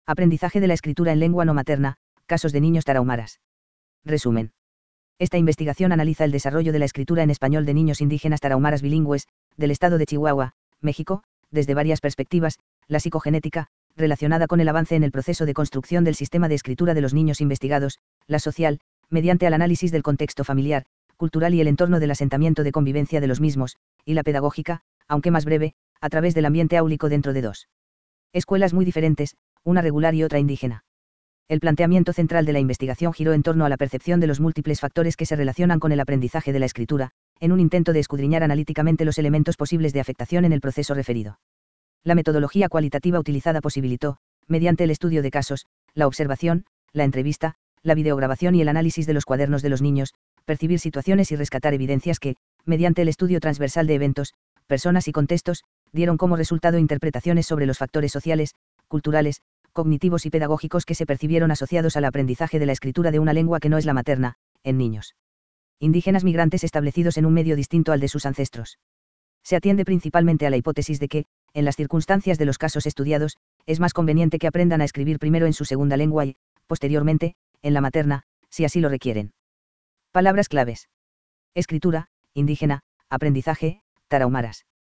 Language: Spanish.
Aprendizaje de la escritura en lengua no materna, casos de niños tarahumaras. Resumen. Esta investigación analiza el desarrollo de la escritura en español de niños indígenas tarahumaras bilingües, del estado de Chihuahua, México, desde varias perspectivas: la psicogenética, relacionada con el avance en el proceso de construcción del sistema de escritura de los niños investigados; la social, mediante el análisis del contexto familiar, cultural y el entorno del asentamiento de convivencia de los mismos; y la pedagógica, aunque más breve, a través del ambiente áulico dentro de dos escuelas muy diferentes, una regular y otra indígena. El planteamiento central de la investigación giró en torno a la percepción de los múltiples factores que se relacionan con el aprendizaje de la escritura, en un intento de escudriñar analíticamente los elementos posibles de afectación en el proceso referido. La metodología cualitativa utilizada posibilitó, mediante el estudio de casos, la observación, la entrevista, la videograbación y el análisis de los cuadernos de los niños, percibir situaciones y rescatar evidencias que, mediante el estudio transversal de eventos, personas y contextos, dieron como resultado interpretaciones sobre los factores sociales, culturales, cognitivos y pedagógicos que se percibieron asociados al aprendizaje de la escritura de una lengua que no es la materna, en niños indígenas migrantes establecidos en un medio distinto al de sus ancestros. Se atiende principalmente a la hipótesis de que, en las circunstancias de los casos estudiados, es más conveniente que aprendan a escribir primero en su segunda lengua y, posteriormente, en la materna, si así lo requieren. Palabras claves: escritura, indígena; aprendizaje, tarahumaras.